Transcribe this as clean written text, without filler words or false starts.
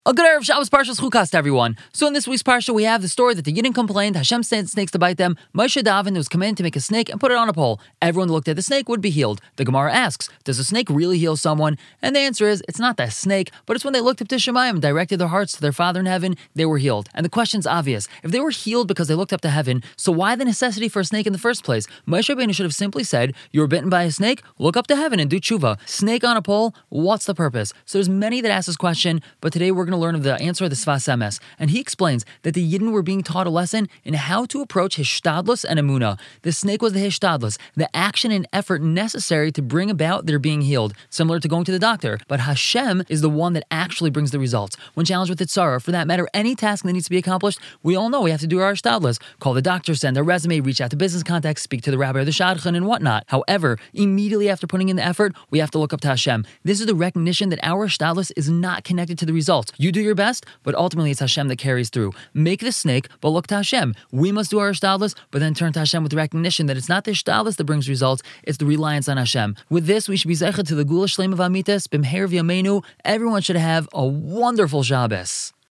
A good Erev Shabbos Parshas Chukas, everyone. So in this week's Parsha, we have the story that the Yidden complained, Hashem sent snakes to bite them. Moshe Daven was commanded to make a snake and put it on a pole. Everyone who looked at the snake would be healed. The Gemara asks, does a snake really heal someone? And the answer is, it's not the snake, but it's when they looked up to Shemayim and directed their hearts to their Father in heaven, they were healed. And the question's obvious. If they were healed because they looked up to heaven, so why the necessity for a snake in the first place? Moshe Rabbeinu should have simply said, you were bitten by a snake, look up to heaven and do tshuva. Snake on a pole, what's the purpose? So there's many that ask this question, but today we're going to learn of the answer of the Sfas Emes, and he explains that the Yidden were being taught a lesson in how to approach Hishtadlus and Emunah. The snake was the Hishtadlus, the action and effort necessary to bring about their being healed, similar to going to the doctor. But Hashem is the one that actually brings the results. When challenged with Itzara, or for that matter, any task that needs to be accomplished, we all know we have to do our Hishtadlus. Call the doctor, send a resume, reach out to business contacts, speak to the rabbi or the shadchan and whatnot. However, immediately after putting in the effort, we have to look up to Hashem. This is the recognition that our Hishtadlus is not connected to the results. You do your best, but ultimately it's Hashem that carries through. Make the snake, but look to Hashem. We must do our Hishtadlus, but then turn to Hashem with the recognition that it's not the Hishtadlus that brings results, it's the reliance on Hashem. With this, we should be zeicha to the Gula Shleim of Amitas, B'mher V'yameinu. Everyone should have a wonderful Shabbos.